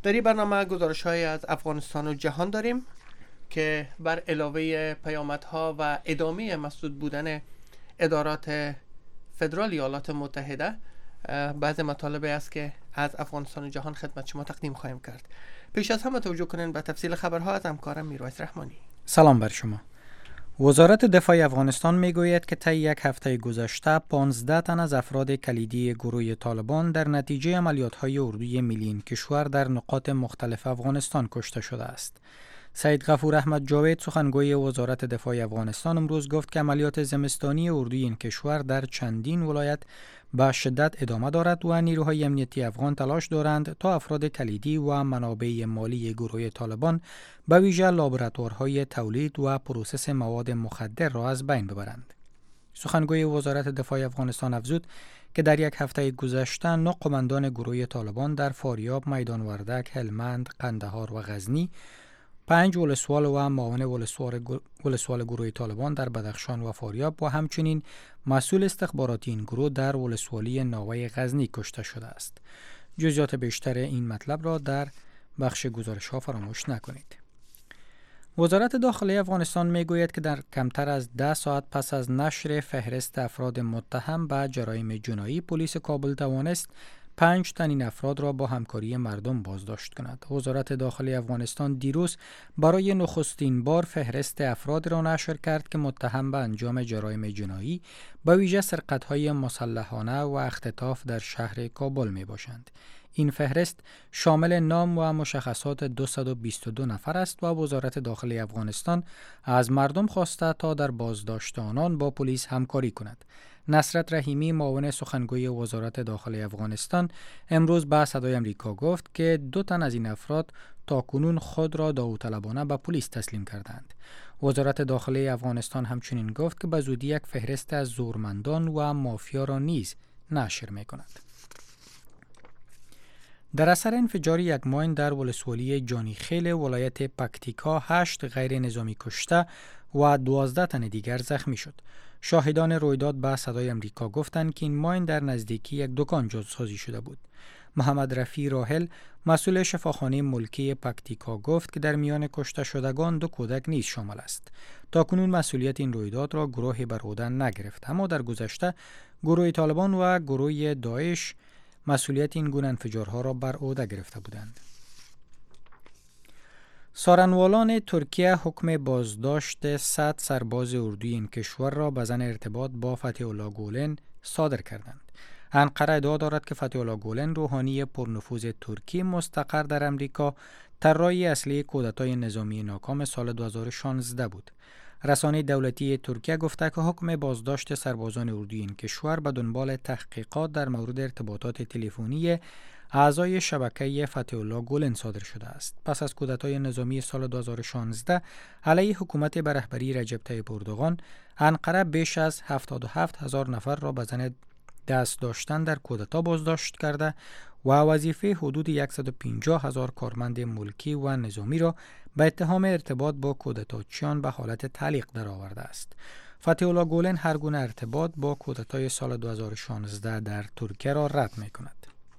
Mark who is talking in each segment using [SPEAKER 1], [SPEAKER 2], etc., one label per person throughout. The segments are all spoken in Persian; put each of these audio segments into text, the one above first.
[SPEAKER 1] در این برنامه گزارش‌های از افغانستان و جهان داریم که بر علاوه پیامدها و ادامه مسدود بودن ادارات فدرال ایالات متحده، بعض مطالب است که از افغانستان و جهان خدمت شما تقدیم خواهیم کرد. پیش از همه توجه کنین به تفصیل خبرها از همکارم میرویس رحمانی.
[SPEAKER 2] سلام بر شما. وزارت دفاع افغانستان میگوید که طی یک هفته گذشته 15 تن از افراد کلیدی گروه طالبان در نتیجه عملیات‌های اردوی ملی این کشور در نقاط مختلف افغانستان کشته شده است. سید غفور احمد جاوید سخنگوی وزارت دفاع افغانستان امروز گفت که عملیات زمستانی اردوی این کشور در چندین ولایت به شدت ادامه دارد و نیروهای امنیتی افغان تلاش دارند تا افراد کلیدی و منابع مالی گروه طالبان به ویژه لابراتوارهای تولید و پروسس مواد مخدر را از بین ببرند. سخنگوی وزارت دفاع افغانستان افزود که در یک هفته گذشته 9 قماندان گروه طالبان در فاریاب، میدان وردک، هلمند، قندهار و غزنی، 5 ولسوال و معاون ولسوال گروه طالبان در بدخشان و فاریاب و همچنین مسئول استخباراتی این گروه در ولسوالی ناوه غزنی کشته شده است. جزئیات بیشتر این مطلب را در بخش گزارش ها فراموش نکنید. وزارت داخلی افغانستان میگوید که در کمتر از 10 ساعت پس از نشر فهرست افراد متهم به جرایم جنایی، پلیس کابل توانست 5 تن این افراد را با همکاری مردم بازداشت کند. وزارت داخلی افغانستان دیروز برای نخستین بار فهرست افراد را نشر کرد که متهم به انجام جرایم جنایی، به ویژه سرقت‌های مسلحانه و اختطاف در شهر کابل می باشند. این فهرست شامل نام و مشخصات 222 نفر است و وزارت داخلی افغانستان از مردم خواسته تا در بازداشت آنان با پلیس همکاری کند. نصرت رحیمی، معاون سخنگوی وزارت داخلی افغانستان، امروز به صدای آمریکا گفت که 2 تن از این افراد تاکنون خود را داوطلبانه به پلیس تسلیم کردند. وزارت داخلی افغانستان همچنین گفت که به زودی یک فهرست از زورمندان و مافیا را نیز نشر می‌کند. در اثر انفجار یک ماین در ولسوالی جانیخیل ولایت پکتیکا 8 غیر نظامی کشته و 12 تن دیگر زخمی شد. شاهدان رویداد به صدای آمریکا گفتند که این ماین در نزدیکی یک دکان جاسازی شده بود. محمد رفیع راحل، مسئول شفاخانه ملکی پکتیکا، گفت که در میان کشته شدگان 2 کودک نیز شامل است. تاکنون مسئولیت این رویداد را گروهی بر عهده نگرفت، اما در گذشته گروه طالبان و گروه داعش مسئولیت این گونه انفجارها را بر عهده گرفته بودند. سارنوالان ترکیه حکم بازداشت 100 سرباز اردوی این کشور را به ظن ارتباط با فتح الله گولن صادر کردند. انقره ادعا دارد که فتح الله گولن، روحانی پرنفوذ ترکی مستقر در امریکا، طراح اصلی کودتای نظامی ناکام سال 2016 بود. رسانه دولتی ترکیه گفته که حکم بازداشت سربازان اردوی این کشور به دنبال تحقیقات در مورد ارتباطات تلفنی اعضای شبکه فتح الله گولن صادر شده است. پس از کودتای نظامی سال 2016 علیه حکومت به رهبری رجب طیب اردوغان، انقره بیش از 77,000 نفر را به ظن دست داشتن در کودتا بازداشت کرده و وظیفه حدود 150,000 کارمند ملکی و نظامی را به اتهام ارتباط با کودتاچیان به حالت تعلیق درآورده است. فتح الله گولن هر گونه ارتباط با کودتای سال 2016 در ترکیه را رد می‌کند.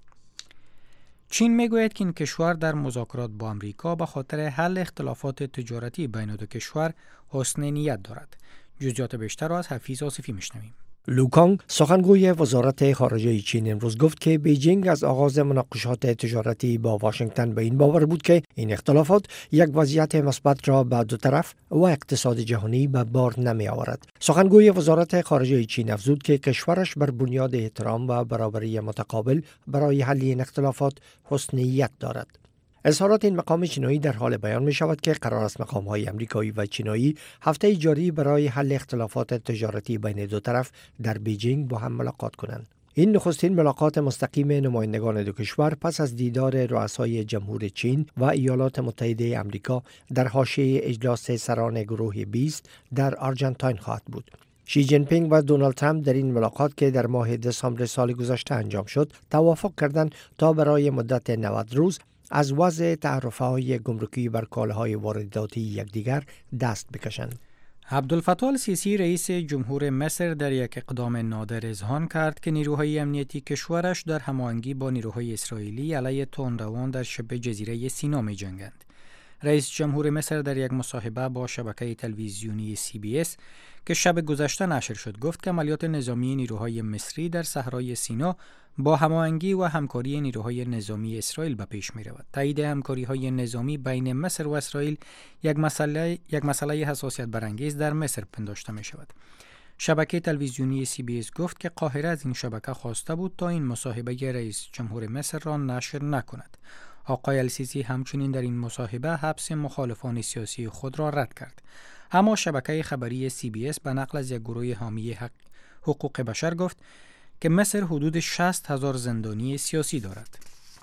[SPEAKER 2] چین میگوید که این کشور در مذاکرات با امریکا به خاطر حل اختلافات تجارتی بین دو کشور حسن نیت دارد. جزئیات بیشتر را از حفیظ آصفی میشنویم.
[SPEAKER 3] لو کانگ، سخنگوی وزارت خارجه چین، امروز گفت که بیجینگ از آغاز مناقشات تجارتی با واشنگتن به این باور بود که این اختلافات یک وضعیت مثبت را به دو طرف و اقتصاد جهانی به بار نمی آورد. سخنگوی وزارت خارجه چین افزود که کشورش بر بنیاد احترام و برابری متقابل برای حل این اختلافات حسن نیت دارد. اظهارات این مقام چینایی در حال بیان می شود که قرار است مقام‌های امریکایی و چینایی هفته جاری برای حل اختلافات تجارتی بین دو طرف در بیجینگ با هم ملاقات کنند. این نخستین ملاقات مستقیم نمایندگان دو کشور پس از دیدار رؤسای جمهور چین و ایالات متحده آمریکا در حاشیه اجلاس سران گروه 20 در آرژانتین خواهد بود. شی جین پینگ و دونالد ترامپ در این ملاقات که در ماه دسامبر سال گذشته انجام شد، توافق کردند تا برای مدت 90 روز از وضع تعرفه‌های گمرکی بر کالاهای وارداتی یکدیگر دست بکشند.
[SPEAKER 2] عبدالفتاح السیسی رئیس جمهور مصر در یک اقدام نادر اذعان کرد که نیروهای امنیتی کشورش در هماهنگی با نیروهای اسرائیلی علیه تندروان در شبه جزیره سینا می جنگند. رئیس جمهور مصر در یک مصاحبه با شبکه تلویزیونی CBS که شب گذشته نشر شد گفت که عملیات نظامی نیروهای مصری در صحرای سینا با هماهنگی و همکاری نیروهای نظامی اسرائیل به پیش می رود. تایید همکاری‌های نظامی بین مصر و اسرائیل یک مسئله حساسیت برانگیز در مصر پنداشته می شود. شبکه تلویزیونی CBS گفت که قاهره از این شبکه خواسته بود تا این مصاحبه رئیس جمهور مصر را نشر نکند. آقای السیسی همچنین در این مصاحبه حبس مخالفان سیاسی خود را رد کرد. اما شبکه خبری CBS به نقل از یک گروه حامی حقوق بشر گفت که مصر حدود 60,000 زندانی سیاسی دارد.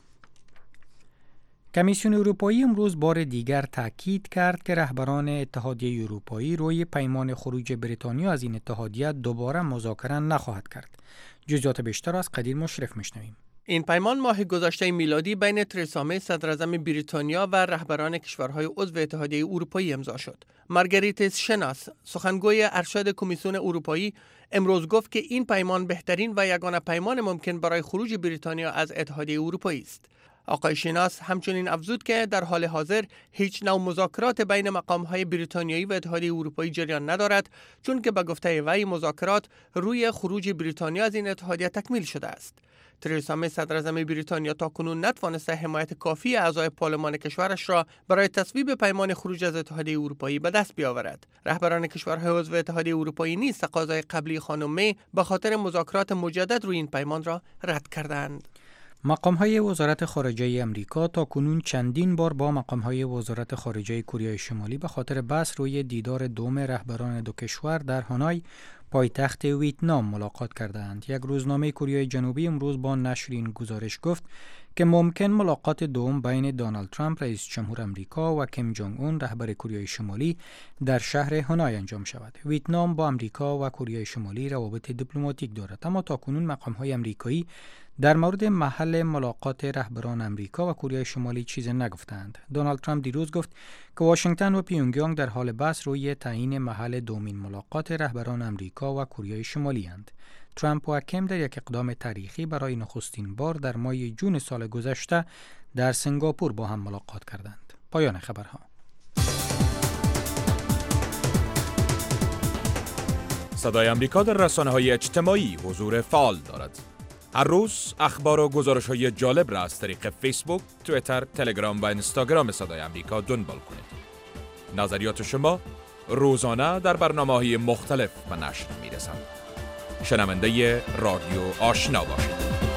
[SPEAKER 2] کمیسیون اروپایی امروز بار دیگر تاکید کرد که رهبران اتحادیه اروپایی روی پیمان خروج بریتانیا از این اتحادیه دوباره مذاکره نخواهد کرد. جزئیات بیشتر از قدیر مشرف میشنویم.
[SPEAKER 1] این پیمان ماه گذشته میلادی بین ترزا می صدراعظم بریتانیا و رهبران کشورهای عضو اتحادیه اروپایی امضا شد. مارگریت شناس، سخنگوی ارشد کمیسیون اروپایی، امروز گفت که این پیمان بهترین و یگانه پیمان ممکن برای خروج بریتانیا از اتحادیه اروپایی است. آقای شناس همچنین افزود که در حال حاضر هیچ نوع مذاکرات بین مقام‌های بریتانیایی و اتحادیه اروپایی جریان ندارد، چون که به گفته وی مذاکرات روی خروج بریتانیا از این اتحادیه تکمیل شده است. ترزا می صدراعظم بریتانیا تاکنون نتوانسته حمایت کافی اعضای پارلمان کشورش را برای تصویب پیمان خروج از اتحادیه اروپایی به دست بیاورد. رهبران کشورهای عضو اتحادیه اروپایی نیز تقاضای قبلی خانم می به خاطر مذاکرات مجدد روی این پیمان را رد کردند.
[SPEAKER 2] مقام‌های وزارت خارجه امریکا تاکنون چندین بار با مقام‌های وزارت خارجه کره شمالی به خاطر بحث روی دیدار دوم رهبران دو کشور در هانوی پایتخت ویتنام ملاقات کردند. یک روزنامه کره جنوبی امروز با نشر این گزارش گفت که ممکن ملاقات دوم بین دونالد ترامپ رئیس جمهور امریکا و کیم جونگ اون رهبر کره شمالی در شهر هانوی انجام شود. ویتنام با امریکا و کره شمالی روابط دیپلماتیک دارد، اما تاکنون مقام‌های امریکایی در مورد محل ملاقات رهبران امریکا و کره شمالی چیزی نگفتند. دونالد ترامپ دیروز گفت که واشنگتن و پیونگیانگ در حال بحث روی تعیین محل دومین ملاقات رهبران امریکا و کره شمالی اند. ترامپ و کیم در یک اقدام تاریخی برای نخستین بار در ماه جون سال گذشته در سنگاپور با هم ملاقات کردند. پایان خبرها.
[SPEAKER 4] صدای امریکا در رسانه‌های اجتماعی حضور فعال دارد. هر روز اخبار و گزارش‌های جالب را از طریق فیسبوک، توییتر، تلگرام و اینستاگرام صدای امریکا دنبال کنید. نظریات شما روزانه در برنامه‌های مختلف به نشر می‌رسند. شنونده رادیو آشنا باشید.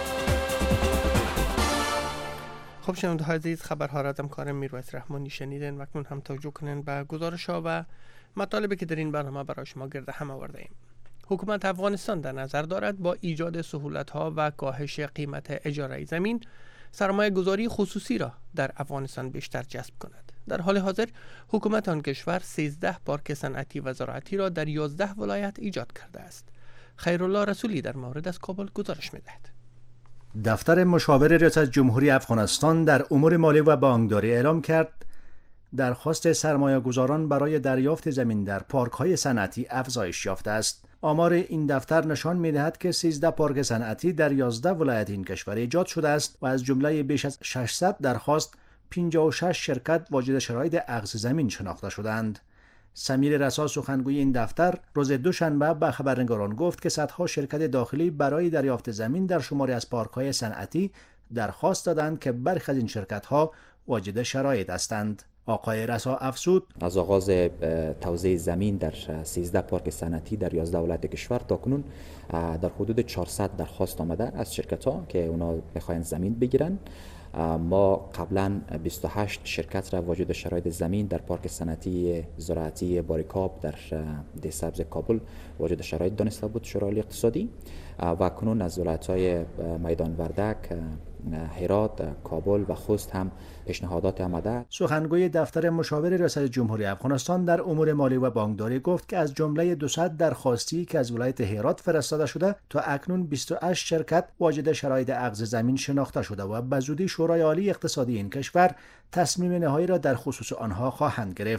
[SPEAKER 1] خب شنونده‌های عزیز، خبرها را از همکارم میرویس رحمانی شنیدین و اکنون هم توجه کنین به گزارش‌ها و مطالبی که در این برنامه برای شما گرد هم آورده‌ایم. حکومت افغانستان در نظر دارد با ایجاد سهولت‌ها و کاهش قیمت اجاره زمین سرمایه گذاری خصوصی را در افغانستان بیشتر جذب کند. در حال حاضر حکومت آن کشور 13 پارک صنعتی و زراعتی را در 11 ولایت ایجاد کرده است. خیرالله رسولی در مورد از کابل گزارش می‌دهد.
[SPEAKER 5] دفتر مشاور ریاست جمهوری افغانستان در امور مالی و بانکداری اعلام کرد درخواست سرمایه‌گذاران برای دریافت زمین در پارک‌های صنعتی افزایش یافته است. آمار این دفتر نشان می‌دهد که 13 پارک صنعتی در 11 ولایت این کشور ایجاد شده است و از جمله بیش از 600 درخواست 56 شرکت واجد شرایط اخذ زمین شناخته شدند. سمیر رسا سخنگوی این دفتر روز دوشنبه به خبرنگاران گفت که صدها شرکت داخلی برای دریافت زمین در شماری از پارک‌های صنعتی درخواست دادند که برخی از این شرکت‌ها واجد شرایط هستند. آقای رسا افزود
[SPEAKER 6] از آغاز توزیع زمین در 13 پارک صنعتی در 11 ولایت کشور تاکنون در حدود 400 درخواست آمده از شرکت‌ها که اونا بخواین زمین بگیرن. ما قبلا 28 شرکت را واجد شرایط زمین در پارک صنعتی زراعتی باریکاب در دهسبز کابل واجد شرایط دانسته بود شورای اقتصادی و کنون از ولایت‌های میدان وردک، هرات، کابل و خوست هم پیشنهادات آمده.
[SPEAKER 5] سخنگوی دفتر مشاور ریاست جمهوری افغانستان در امور مالی و بانکداری گفت که از جمله 200 درخواستی که از ولایت هرات فرستاده شده تا اکنون 28 شرکت واجد شرایط اخذ زمین شناخته شده و به زودی شورای عالی اقتصادی این کشور تصمیم نهایی را در خصوص آنها خواهند گرفت.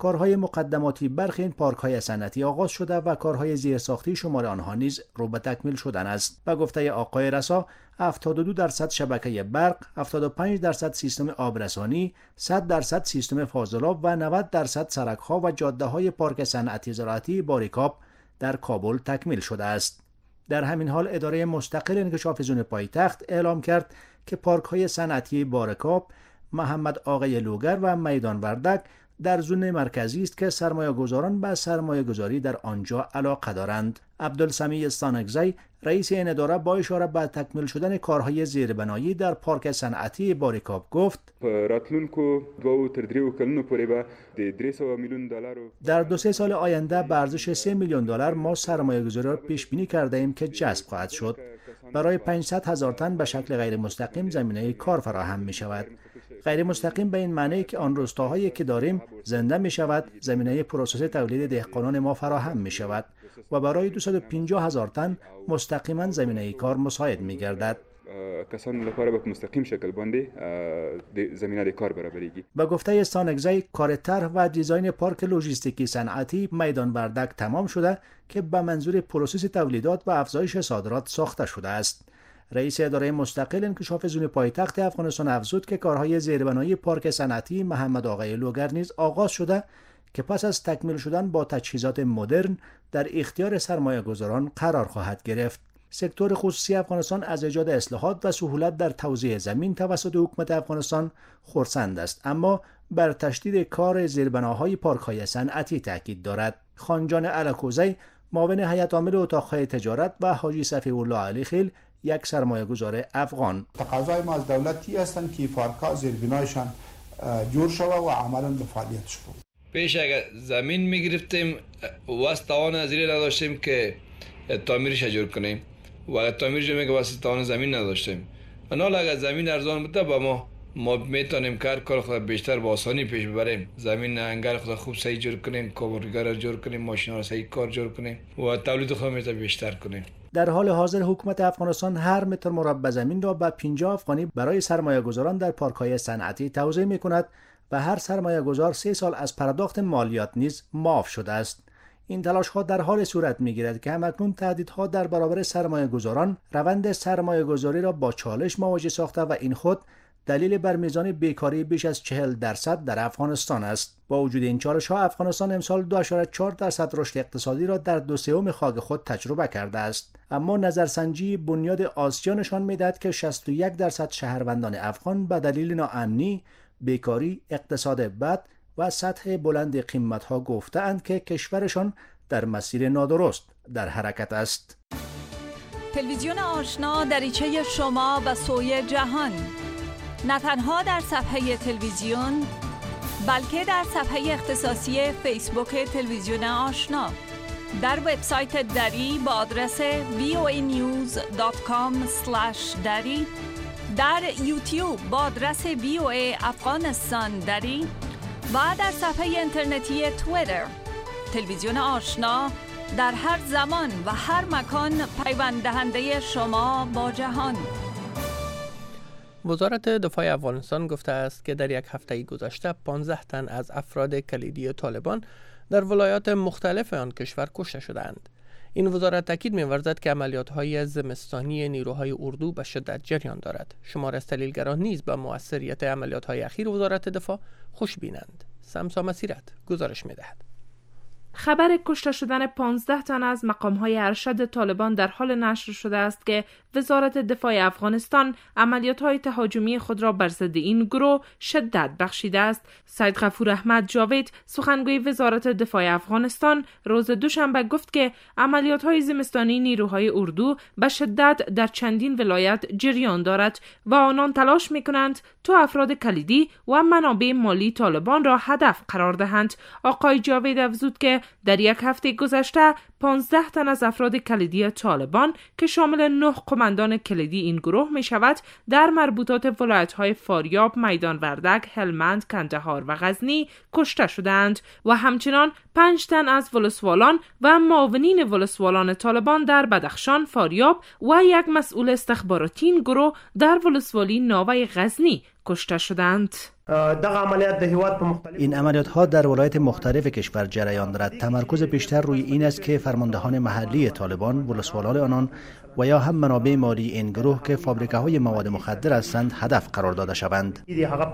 [SPEAKER 5] کارهای مقدماتی برخی این پارک‌های صنعتی آغاز شده و کارهای زیرساختی شمار آنها نیز رو به تکمیل شدن است. به گفته آقای رسا 72% شبکه برق، 75% سیستم آبرسانی، 100% سیستم فاضلاب و 90% سرک‌ها و جاده‌های پارک صنعتی زراعتی باریکاب در کابل تکمیل شده است. در همین حال اداره مستقل انکشاف زون پایتخت اعلام کرد که پارک‌های صنعتی باریکاب، محمد آقای لوگر و میدان وردک در زون مرکزی است که سرمایه‌گذاران به سرمایه‌گذاری در آنجا علاقه دارند. عبدالسمیع استانکزی رئیس این اداره با اشاره به تکمیل شدن کارهای زیربنایی در پارک صنعتی باریکاب گفت در 2-3 سال آینده به ارزش 3 میلیون دلار ما سرمایه‌گذاری را پیش بینی کرده ایم که جذب خواهد شد. برای 500,000 تن به شکل غیر مستقیم زمینه کار فراهم می شود. غیر مستقیم به این معنی که آن روستاهایی که داریم زنده می شود، زمینه پروسس تولید دهقانان ما فراهم می شود و برای 250,000 تن مستقیما زمینه کار مساعد می گردد.
[SPEAKER 7] کسان لپاره به مستقیم شکل باندې زمینه کار برابریږي.
[SPEAKER 5] با گفته استانکزی کار طرح و دیزاین پارک لوجستیکی صنعتی میدان وردک تمام شده که به منظور پروسس تولیدات و افزایش صادرات ساخته شده است. رئیس اداره مستقل انکشاف زون پایتخت افغانستان افزود که کارهای زیربنایی پارک صنعتی محمد آقای لوگر نیز آغاز شده که پس از تکمیل شدن با تجهیزات مدرن در اختیار سرمایه‌گذاران قرار خواهد گرفت. سکتور خصوصی افغانستان از ایجاد اصلاحات و سهولت در توزیع زمین توسط حکومت افغانستان خرسند است، اما بر تشدید کار زیربناهای پارک‌های صنعتی تاکید دارد. خانجان الکوزی معاون هیئت عامل اتاق‌های تجارت و حاجی صفی الله علی خیل یک سرمایه‌گذار افغان
[SPEAKER 8] تقاضای ما از دولتی هستند که پارک‌ها زیربنایشان جور شود و عملاً به فعالیت شود.
[SPEAKER 9] پیش اگر زمین می‌گرفتیم واسه توان از زیر نداشتیم که تعمیرش جور کنیم و اگر تعمیرش میگه واسه توان زمین نداشتیم. حالا اگر زمین ارزان بوده با ما میتونیم کار خود بیشتر با آسانی پیش ببریم. زمین انگار خود خوب صحیح جور کنیم، کارگر را جور کنیم، ماشینا را صحیح کار جور کنیم و تولید خود میتونیم بیشتر کنیم.
[SPEAKER 5] در حال حاضر حکومت افغانستان هر متر مربع زمین را به 50 افغانی برای سرمایه‌گذاران در پارک‌های صنعتی توزیع می‌کند و هر سرمایه‌گذار 3 سال از پرداخت مالیات نیز معاف شده است. این تلاش‌ها در حال صورت می‌گیرد که همکنون تهدیدها در برابر سرمایه‌گذاران روند سرمایه‌گذاری را با چالش مواجه ساخته و این خود دلیل بر میزان بیکاری بیش از 40% در افغانستان است. با وجود این چالش‌ها افغانستان امسال 2.4% رشد اقتصادی را در 2/3 خاک خود تجربه کرده است. اما نظرسنجی بنیاد آسیا نشان می‌دهد که 61% شهروندان افغان به دلیل ناامنی، بیکاری، اقتصاد بد و سطح بلند قیمت‌ها گفته‌اند که کشورشان در مسیر نادرست در حرکت است.
[SPEAKER 10] تلویزیون آشنا دریچه شما به سوی جهان، نه تنها در صفحه تلویزیون بلکه در صفحه اختصاصی فیسبوک تلویزیون آشنا، در وبسایت دری با آدرس voanews.com/dari، در یوتیوب با آدرس VOA افغانستان دری و در صفحه اینترنتی توییتر. تلویزیون آشنا در هر زمان و هر مکان پیوند دهنده شما با جهان.
[SPEAKER 1] وزارت دفاع افغانستان گفته است که در یک هفته گذشته 15 تن از افراد کلیدی طالبان در ولایات مختلف آن کشور کشته شدند. این وزارت تاکید می‌ورزد که عملیات‌های زمستانی نیروهای اردو به شدت جریان دارد. شمار از تحلیلگران نیز به موثریت عملیات‌های اخیر وزارت دفاع خوشبینند. سمسا مسیرت گزارش می‌دهد.
[SPEAKER 11] خبر کشته شدن 15 تن از مقام‌های ارشد طالبان در حال نشر شده است که وزارت دفاع افغانستان عملیات‌های تهاجمی خود را بر ضد این گروه شدت بخشیده است. سید غفور احمد جاوید، سخنگوی وزارت دفاع افغانستان، روز دوشنبه گفت که عملیات‌های زمستانی نیروهای اردو به شدت در چندین ولایت جریان دارد و آنان تلاش می‌کنند تا افراد کلیدی و منابع مالی طالبان را هدف قرار دهند. آقای جاوید افزود که در یک هفته گذشته 15 تن از افراد کلیدی طالبان که شامل 9 قماندان کلیدی این گروه می شود در مربوطات ولایت‌های فاریاب، میدان وردک، هلمند، کندهار و غزنی کشته شدند و همچنان 5 تن از ولسوالان و معاونین ولسوالان طالبان در بدخشان، فاریاب و یک مسئول استخباراتی این گروه در ولسوالی ناوه غزنی کشته شدند.
[SPEAKER 5] این عملیات ها در ولایت مختلف کشور جریان دارد. تمرکز بیشتر روی این است که فرماندهان محلی طالبان، ولسوالان آنان و یا هم منابع مالی این گروه که فابریکه های مواد مخدر هستند هدف قرار داده شوند.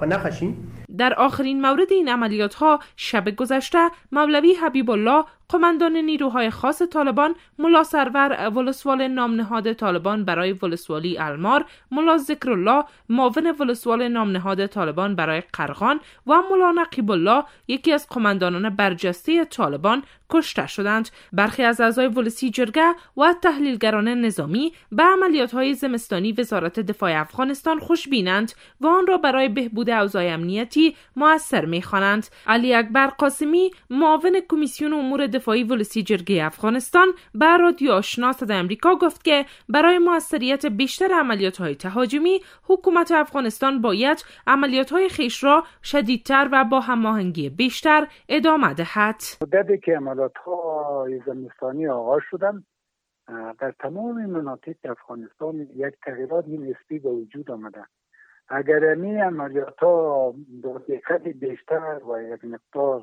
[SPEAKER 11] در آخرین مورد این عملیات ها شب گذشته مولوی حبیب الله قماندان نیروهای خاص طالبان، ملا سرور ولسوال نامنهاد طالبان برای ولسوالی المار، ملا ذکرالله معاون ولسوال نامنهاد طالبان برای قرغان و ملا نقیب الله یکی از قماندانان برجسته طالبان کشته شدند. برخی از اعضای ولسی جرگه و تحلیلگران نظامی به عملیات‌های زمستانی وزارت دفاع افغانستان خوشبینند و آن را برای بهبود اوضاع امنیتی مؤثر می‌خوانند. علی اکبر قاسمی معاون کمیسیون امور دفاعی ولسی جرگه افغانستان به رادیو آشنا صدای آمریکا گفت که برای موثریت بیشتر عملیات‌های تهاجمی حکومت افغانستان باید عملیات‌های خویش را شدیدتر و با هماهنگی بیشتر ادامه دهد.
[SPEAKER 12] مدتی که عملیات‌های زمستانی آغاز شدند در تمام مناطق افغانستان یک تغییرات نسبی به وجود آمده. اگر این عملیات‌ها با دقت بیشتر و یک مقدار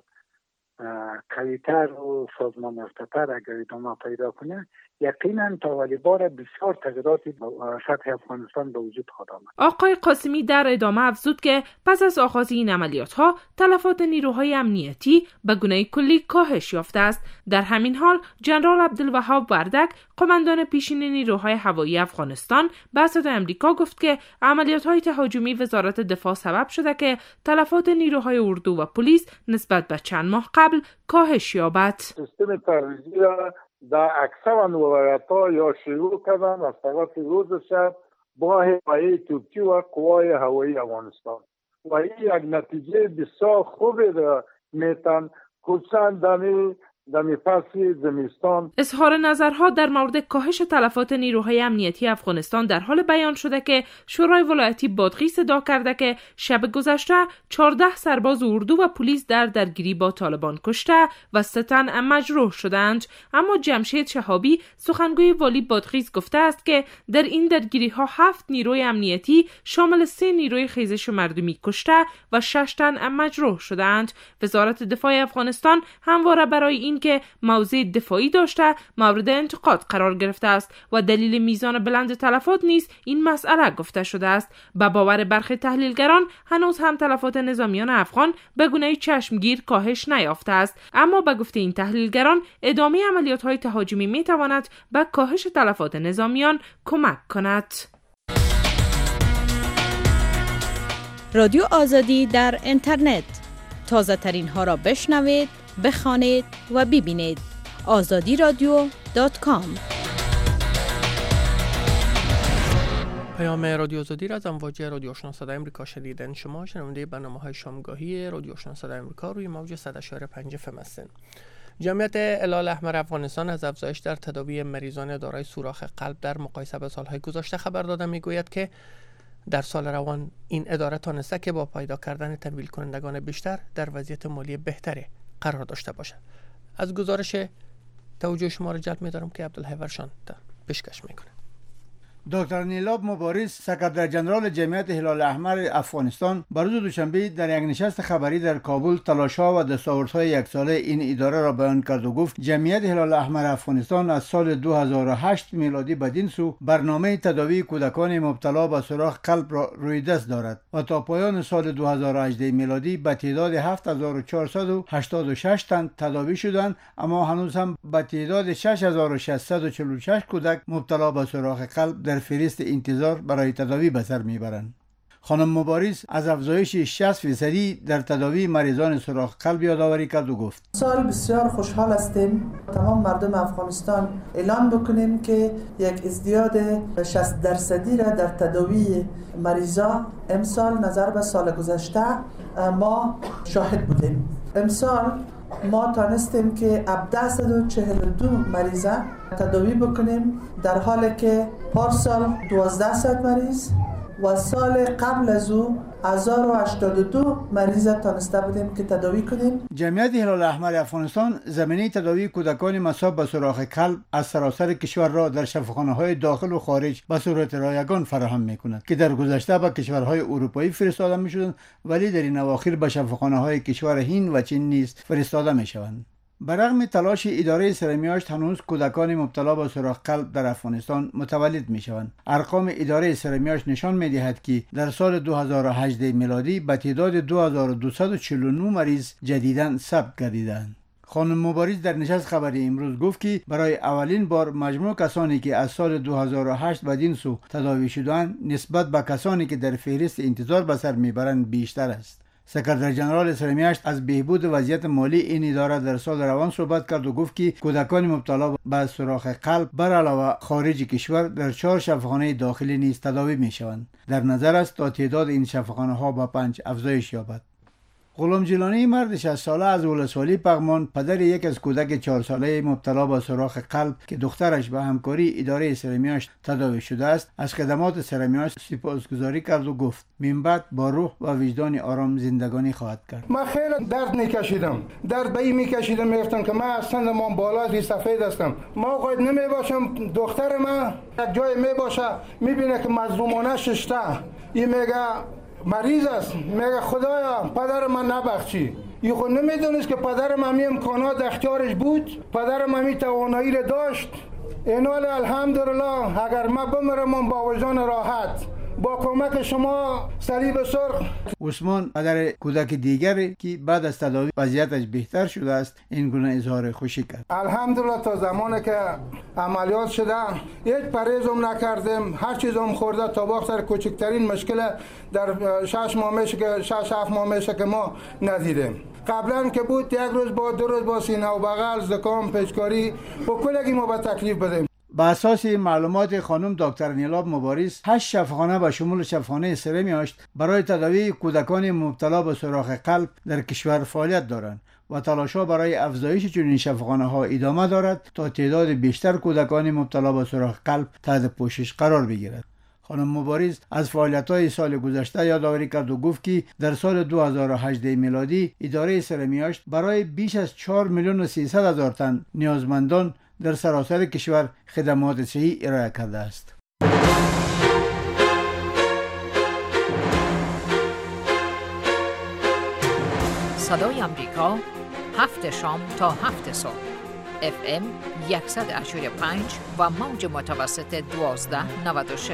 [SPEAKER 12] قوی‌تر و سازمان‌یافته‌تر اگر ادامه پیدا کنه، یقینا تا ولی بار بسیار تغییراتی در سطح افغانستان به وجود خواهد آمد.
[SPEAKER 11] آقای قاسمی در ادامه افزود که پس از آغاز این عملیات‌ها تلفات نیروهای امنیتی به گونه کلی کاهش یافته است. در همین حال جنرال عبدالوهاب وردک قماندان پیشین نیروهای هوایی افغانستان به صدای آمریکا گفت که عملیات‌های تهاجمی وزارت دفاع سبب شده که تلفات نیروهای اردو و پلیس نسبت به چند ماه قبل کاهش یابد.
[SPEAKER 12] سیستم ترویجی در اکثر ولایت‌ها یا شروع کردن از طرف روز شب با حمایت ترکی و قوای هوایی افغانستان و این یک نتیجه بسیار خوبی را میتن خصوصا در فصل زمستان.
[SPEAKER 11] اظهار نظرها در مورد کاهش تلفات نیروهای امنیتی افغانستان در حال بیان شده که شورای ولایتی بادغیس صدا کرده که شب گذشته 14 سرباز اردو و پلیس در درگیری با طالبان کشته و 3 تن مجروح شدند. اما جمشید شهابی سخنگوی والی بادغیس گفته است که در این درگیری ها 7 نیروی امنیتی شامل 3 نیروی خیزش مردمی کشته و 6 تن مجروح شدند. وزارت دفاع افغانستان همواره برای این که موضع دفاعی داشته مورد انتقاد قرار گرفته است و دلیل میزان بلند تلفات نیز این مسئله گفته شده است. به باور برخی تحلیلگران هنوز هم تلفات نظامیان افغان به گونه چشمگیر کاهش نیافته است، اما به گفته این تحلیلگران ادامه عملیات‌های تهاجمی میتواند به کاهش تلفات نظامیان کمک کند.
[SPEAKER 13] رادیو آزادی در اینترنت، تازه ترین ها را بشنوید، بخوانید و ببینید. azadiradio.com.
[SPEAKER 1] پیام رادیو آزادی را از امواج رادیو آشنا صدای آمریکا شنیدن. شما شنونده برنامه‌های شامگاهی رادیو آشنا صدای آمریکا روی موج 100.5 FM هستند. جمعیت هلال احمر افغانستان از افزایش در تداوی مریضان دارای سوراخ قلب در مقایسه با سالهای گذشته خبر داده میگوید که در سال روان این اداره تانسته که با پیدا کردن تمویل کنندگان بیشتر در وضعیت مالی بهتری قرار داشته باشد. از گزارش توجه شما را جلب می‌دارم که عبدالحی ورشان پیشکش میکنه.
[SPEAKER 14] دکتر نیلاب مبارز، سکرتر جنرال جمعیت هلال احمر افغانستان، بر روز دوشنبه در یک نشست خبری در کابل تلاش‌ها و دستاوردهای یک ساله این اداره را بیان کرد و گفت جمعیت هلال احمر افغانستان از سال 2008 میلادی بدین سو برنامه تداوی کودکان مبتلا به سوراخ قلب را روی دست دارد و تا پایان سال 2018 میلادی به تعداد 7486 تن تداوی شدند، اما هنوز هم به تعداد 6646 کودک مبتلا به سوراخ قلب در فهرست انتظار برای تداوی به سر میبرند. خانم مبارز از افزایش 60% در تداوی مریضان سوراخ قلب یادآوری کرد و گفت
[SPEAKER 15] سال بسیار خوشحال هستیم تمام مردم افغانستان اعلان بکنیم که یک ازدیاد 60% را در تداوی مریضا امسال نظر به سال گذشته ما شاهد بودیم. امسال ما تانستیم که 1742 مریضه تداوی بکنیم، در حالی که پارسال 1200 مریض و سال قبل از او 1082 مریض تانسته بودیم که تداوی کنیم.
[SPEAKER 14] جمعیت هلال احمر افغانستان زمینه تداوی کودکان مصاب به سوراخ قلب از سراسر کشور را در شفاخانه‌های داخل و خارج به صورت رایگان فراهم می‌کند که در گذشته به کشورهای اروپایی فرستاده می‌شدند، ولی در این اواخر به شفاخانه‌های کشور هند و چین نیز فرستاده می‌شوند. برغم تلاش اداره سرمیاشت هنوز کودکان مبتلا به سوراخ قلب در افغانستان متولد می شوند. ارقام اداره سرمیاشت نشان می دهد که در سال 2018 میلادی به تعداد 2249 مریض جدیداً ثبت گردیدند. خانم مبارز در نشست خبری امروز گفت که برای اولین بار مجموع کسانی که از سال 2008 بدین سو تداوی شدند نسبت به کسانی که در فهرست انتظار به سر میبرند بیشتر است. سکرتر جنرال سرمیاشت از بهبود وضعیت مالی این اداره در سال روان صحبت کرد و گفت که کودکان مبتلا به سوراخ قلب بر علاوه خارج کشور در 4 شفاخانه داخلی نیز تداوی می شوند. در نظر است تا تعداد این شفاخانه ها به 5 افزایش یابد. غلام جیلانی مرد 60 ساله از ولسوالی پغمان پدر یک از کودک 4 ساله مبتلا به سوراخ قلب که دخترش به همکاری اداره سرمیاشت تداوی شده است از خدمات سرمیاشت سپاسگزاری کرد و گفت من بعد با روح و وجدان آرام زندگانی خواهد کرد.
[SPEAKER 16] من خیلی درد میکشیدم، درد به این میکشیدم میگفتم که من اصلا من بالا ری سفید هستم، ما قاید نمیباشم دختر من یک جای میباشه میبینه که مظلومانه ششته، این میگه مریض است، میگه خدایا پدر من نبخشی. این خود نمیدونست که پدر من می امکانات اختیارش بود، پدر من می توانایی را داشت. اینال الحمدلله اگر من بمیرم با وجدان راحت با کمک شما صلیب سرخ.
[SPEAKER 14] عثمان پدر کودک دیگری که بعد از تداوی وضعیتش بهتر شده است این گونه اظهار خوشی کرد.
[SPEAKER 16] الحمدلله تا زمانی که عملیات شده هیچ پرهیزم نکردیم، هر چیزم خورده تا وقت سر کوچکترین مشکل در 6 ماه میشه که 6-7 ماه میشه که ما ندیدیم. قبلا که بود یک روز با 2 روز با سینه و بغل زکام پیچکاری و کلگی ما به تکلیف بدیم.
[SPEAKER 14] به اساس معلومات خانم دکتر نیلاب مبارز 8 شفاخانه به شمول شفاخانه سرمیاشت برای تداوی کودکان مبتلا به سوراخ قلب در کشور فعالیت دارند و تلاش‌ها برای افزایش چنین شفاخانه ها ادامه دارد تا تعداد بیشتر کودکان مبتلا به سوراخ قلب تحت پوشش قرار بگیرد. خانم مبارز از فعالیت‌های سال گذشته یادآوری کرد و گفت که در سال 2018 میلادی اداره سرمیاشت برای بیش از 4,300,000 تن نیازمندان در سراسر کشور خدمات صحی ارائه کرده است.
[SPEAKER 17] صدای آمریکا 7 شام تا 7 صبح FM 100.5 و موج متوسط 1296.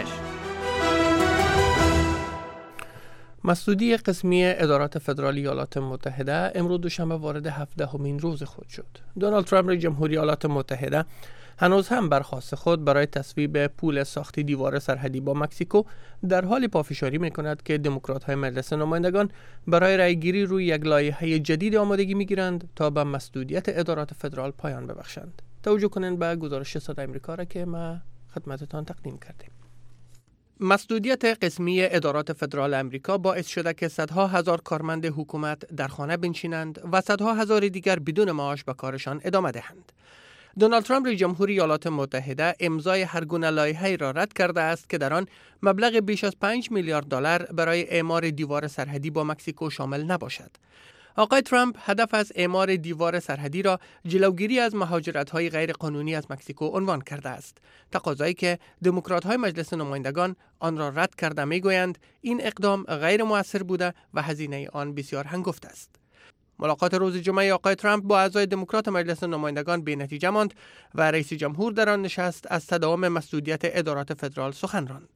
[SPEAKER 1] مسدودی قسمی ادارات فدرالی ایالات متحده امروز دوشنبه وارد 17مین روز خود شد. دونالد ترامپ رئیس جمهوری ایالات متحده هنوز هم برخواست خود برای تصویب پول ساخت دیوار سرحدی با مکزیکو در حال پافشاری می‌کند که دموکرات‌های مجلس نمایندگان برای رأیگیری روی یک لایحه جدید آمادگی می‌گیرند تا به مسدودیت ادارات فدرال پایان ببخشند. توجه کنید به گزارش صدای آمریکا را که ما خدمتتان تقدیم کردیم. مسدودیت قسمی ادارات فدرال امریکا باعث شده که صدها هزار کارمند حکومت در خانه بنشینند و صدها هزار دیگر بدون معاش به کارشان ادامه دهند. دونالد ترامپ رئیس جمهوری ایالات متحده امضای هر گونه لایحه‌ای را رد کرده است که در آن مبلغ بیش از 5 میلیارد دلار برای اعمار دیوار سرحدی با مکزیکو شامل نباشد. آقای ترامپ هدف از اعمار دیوار سرحدی را جلوگیری از مهاجرت‌های غیر قانونی از مکزیکو عنوان کرده است. تقاضایی که دموکرات‌های مجلس نمایندگان آن را رد کرده می‌گویند این اقدام غیر مؤثر بوده و هزینه آن بسیار هنگفت است. ملاقات روز جمعه آقای ترامپ با اعضای دموکرات مجلس نمایندگان به نتیجه ماند و رئیس جمهور در آن نشست از تداوم مسدودیت ادارات فدرال سخن راند.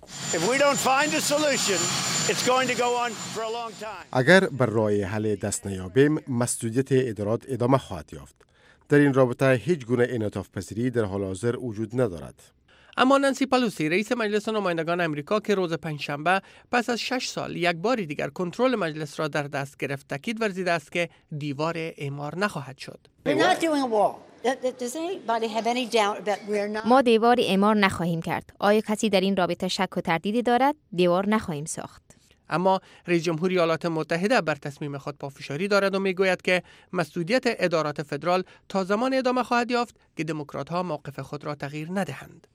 [SPEAKER 18] اگر بر راه حل دست نیابیم، مسدودیت ادارات ادامه خواهد یافت. در این رابطه هیچ گونه انعطاف پذیری در حال حاضر وجود ندارد.
[SPEAKER 1] اما نانسی پلوسی رئیس مجلس نمایندگان امریکا که روز پنجشنبه پس از 6 سال یک بار دیگر کنترل مجلس را در دست گرفت تاکید ورزیده است که دیوار اعمار نخواهد شد.
[SPEAKER 19] ما دیوار اعمار نخواهیم کرد. آیا کسی در این رابطه شک و تردیدی دارد؟ دیوار نخواهیم ساخت.
[SPEAKER 1] اما رئیس جمهوری ایالات متحده بر تصمیم خود پافشاری دارد و میگوید که مسئولیت ادارات فدرال تا زمان ادامه خواهد یافت که دموکرات‌ها موقف خود را تغییر ندهند.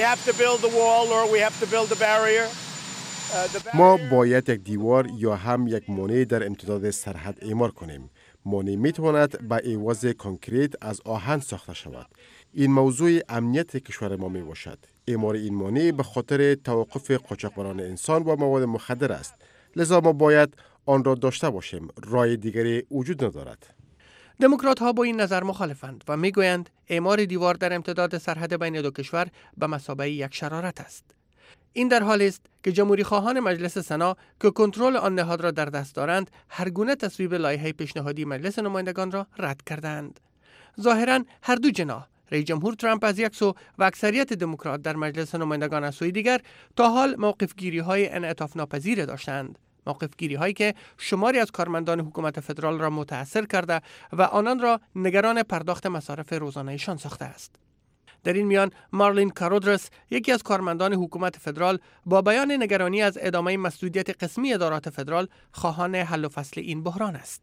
[SPEAKER 18] ما باید یک دیوار یا هم یک مانع در امتداد سرحد اعمار کنیم. مانع میتواند به عوض کنکریت از آهن ساخته شود. این موضوع امنیت کشور ما می باشد. اعمار این مانع به خاطر توقف قاچاقبران انسان و مواد مخدر است. لذا ما باید آن را داشته باشیم. راه دیگری وجود ندارد.
[SPEAKER 1] دموکرات ها با این نظر مخالفند و میگویند اعمار دیوار در امتداد سرحد بین دو کشور به مثابه یک شرارت است. این در حالی است که جمهوری خواهان مجلس سنا که کنترل آن نهاد را در دست دارند هر گونه تصویب لایحه پیشنهادی مجلس نمایندگان را رد کردند. ظاهراً هر دو جناح، رئیس جمهور ترامپ از یک سو و اکثریت دموکرات در مجلس نمایندگان از سوی دیگر، تا حال موقفگیری‌های انعطاف ناپذیر داشتند. موقفگیری هایی که شماری از کارمندان حکومت فدرال را متاثر کرده و آنان را نگران پرداخت مصارف روزانه‌شان ساخته است. در این میان مارلین کارودرس، یکی از کارمندان حکومت فدرال، با بیان نگرانی از ادامه مسئولیت قسمی ادارات فدرال خواهان حل و فصل این بحران است.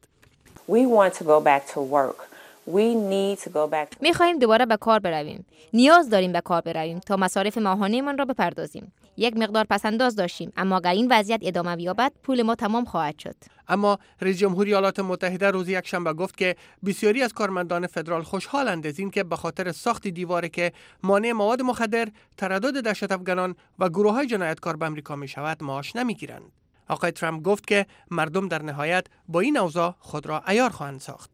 [SPEAKER 20] می‌خواهیم دوباره به کار برویم. نیاز داریم به کار برویم تا مصارف ماهانه‌مان را بپردازیم. یک مقدار پس‌انداز داشتیم، اما اگر این وضعیت ادامه بیابد پول ما تمام خواهد شد.
[SPEAKER 1] اما رئیس جمهوری ایالات متحده روز یکشنبه گفت که بسیاری از کارمندان فدرال خوشحالند از این که به خاطر ساخت دیواری که مانع مواد مخدر، تردد دهشت‌افکنان و گروه‌های جنایتکار به آمریکا می‌شود معاش نمی‌گیرند. آقای ترامپ گفت که مردم در نهایت با این اوضاع خود را عیار خواهند ساخت.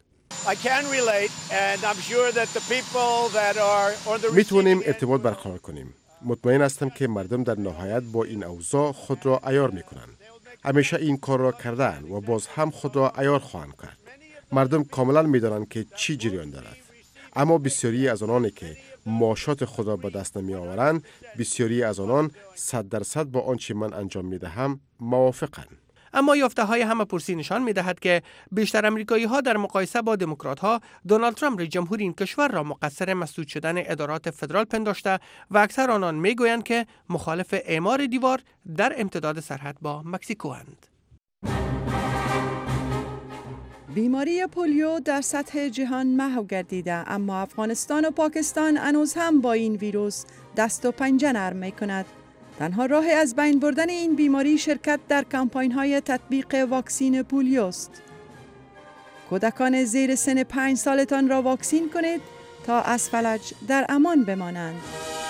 [SPEAKER 18] میتونیم ارتباط برقرار کنیم. مطمئن هستم که مردم در نهایت با این اوضاع خود را عیار میکنند. همیشه این کار را کردند و باز هم خود را عیار خواهند کرد. مردم کاملا میدانند که چی جریان دارد. اما بسیاری از آنانی که معاشات خود را به دست نمی آورند، بسیاری از آنان 100% با آنچه من انجام میدهم موافقند.
[SPEAKER 1] اما یافته‌های همه‌پرسی نشان می‌دهد که بیشتر آمریکایی‌ها در مقایسه با دموکرات‌ها دونالد ترامپ رئیس جمهور این کشور را مقصر مسدود شدن ادارات فدرال پنداشته و اکثر آنان می‌گویند که مخالف اعمار دیوار در امتداد سرحد با مکزیکو اند.
[SPEAKER 21] بیماری پولیو در سطح جهان محو گردیده، اما افغانستان و پاکستان هنوز هم با این ویروس دست و پنجه نرم می‌کند. تنها راه از بین بردن این بیماری شرکت در کمپاین‌های تطبیق واکسین پولیو است. کودکان زیر سن 5 سالتان را واکسین کنید تا از فلج در امان بمانند.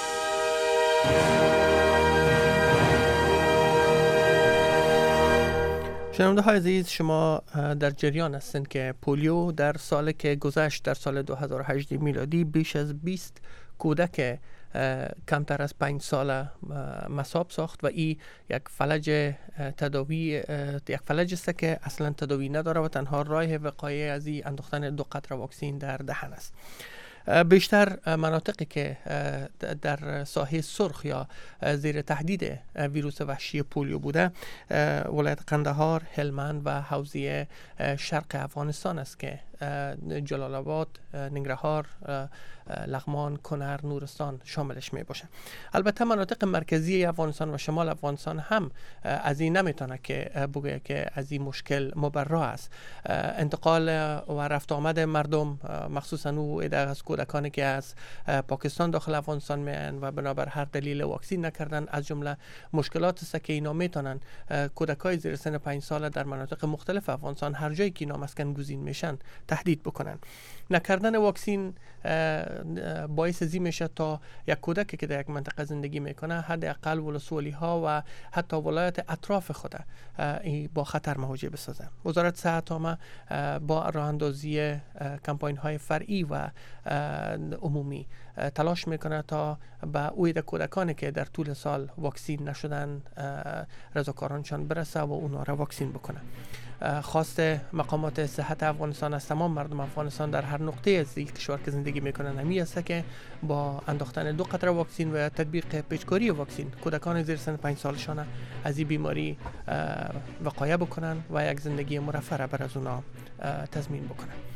[SPEAKER 1] شنونده های عزیز، شما در جریان هستند که پولیو در سال که گذشت، در سال 2018 میلادی، بیش از 20 کودک کمتر از 5 ساله مصاب ساخت و این یک فلج تداوی، یک فلج است که اصلا تداوی نداره و تنها راه وقایه از این انداختن 2 قطره واکسین در دهن است. بیشتر مناطقی که در ساحه سرخ یا زیر تهدید ویروس وحشی پولیو بوده، ولایت قندهار، هلمند و حوزه شرق افغانستان است که جلال آباد، ننگرهار، لغمان، کنر، نورستان شاملش می باشه. البته مناطق مرکزی افغانستان و شمال افغانستان هم از این نمیتونه که بگه که از این مشکل مبرا است. انتقال و رفت آمد مردم، مخصوصا او از کودکانی که از پاکستان داخل افغانستان میان و بنابر هر دلیل واکسین نکردن، از جمله مشکلات است که اینا میتونن کودکای زیر سن 5 ساله در مناطق مختلف افغانستان هر جایی که اینا مسکن گزین میشن تهدید بکنن. نکردن واکسین باعث زی میشه تا یک کودکی که در یک منطقه زندگی میکنه حداقل ولسوالی ها و حتی ولایت اطراف خود با خطر مواجه بسازه. وزارت صحت عامه با راه اندازی کمپاین های فرعی و عمومی تلاش میکنه تا به اوید کودکانی که در طول سال واکسین نشدن رضاکارانشان برسه و اونا را واکسین بکنه. خواست مقامات صحت افغانستان از تمام مردم افغانستان در هر نقطه از این کشور که زندگی میکنن همی است که با انداختن 2 قطره واکسین و تطبیق پیچکاری واکسین کودکان زیر سن 5 سالشان از این بیماری وقایه بکنن و یک زندگی مرفه را بر از اونا تضمین بکنن.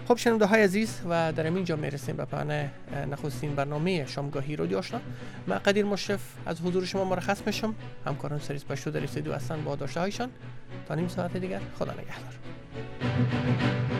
[SPEAKER 1] خب شنونده های عزیز و در اینجا میرسیم به پایان نخستین برنامه شامگاهی رادیو آشنا. من قدیر مشرف از حضور شما مرخص میشم. همکاران سریس پشتو در استودیو هستن با داشته هایشان. تا نیم ساعت دیگر خدا نگهدار.